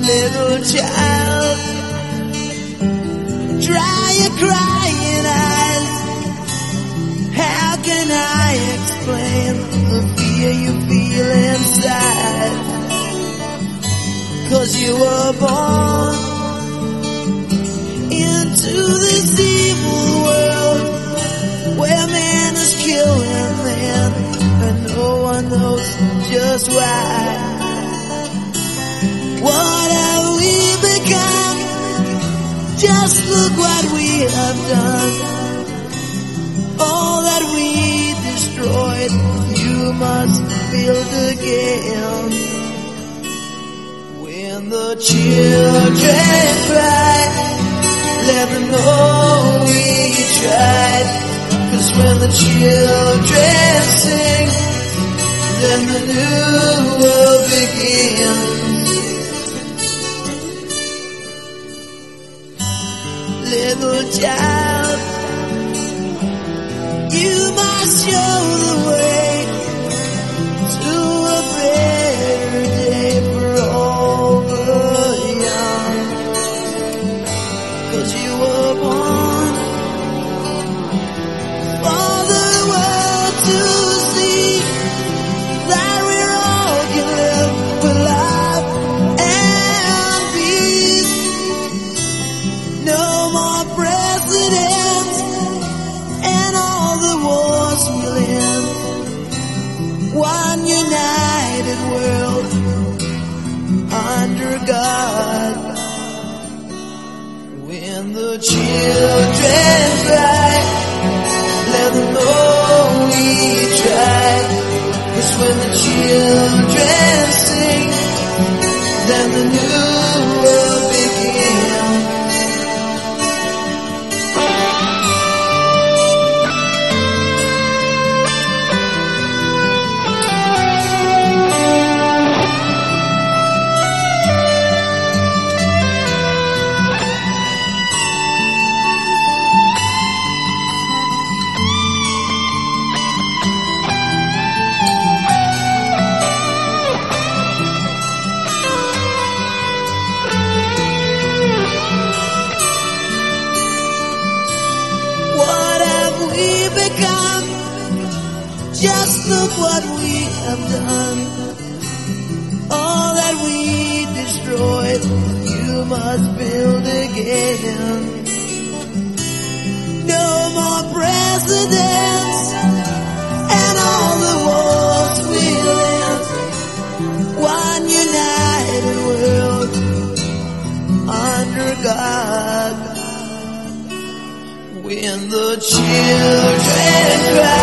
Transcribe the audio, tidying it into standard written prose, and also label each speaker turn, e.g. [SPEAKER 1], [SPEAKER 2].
[SPEAKER 1] Little child, dry your crying eyes. How can I explain the fear you feel inside? 'Cause you were born into this evil world where man is killing man and no one knows just why. What have we become? Just look what we have done. All that we destroyed, you must build again. When the children cry, let them know we tried. 'Cause when the children sing, then the new world begins. Little child, you must show the way to a better day for all the young. 'Cause you were born for the world to see that we're all can live with love and peace. No more presidents and all the wars we'll end. One united world under God. When the children cry, let them know we tried. 'Cause when the children sing, then the new world begins. Just look what we have done. All that we destroyed, you must build again. No more presidents and all the wars we'll end. One united world under God. When the children cry,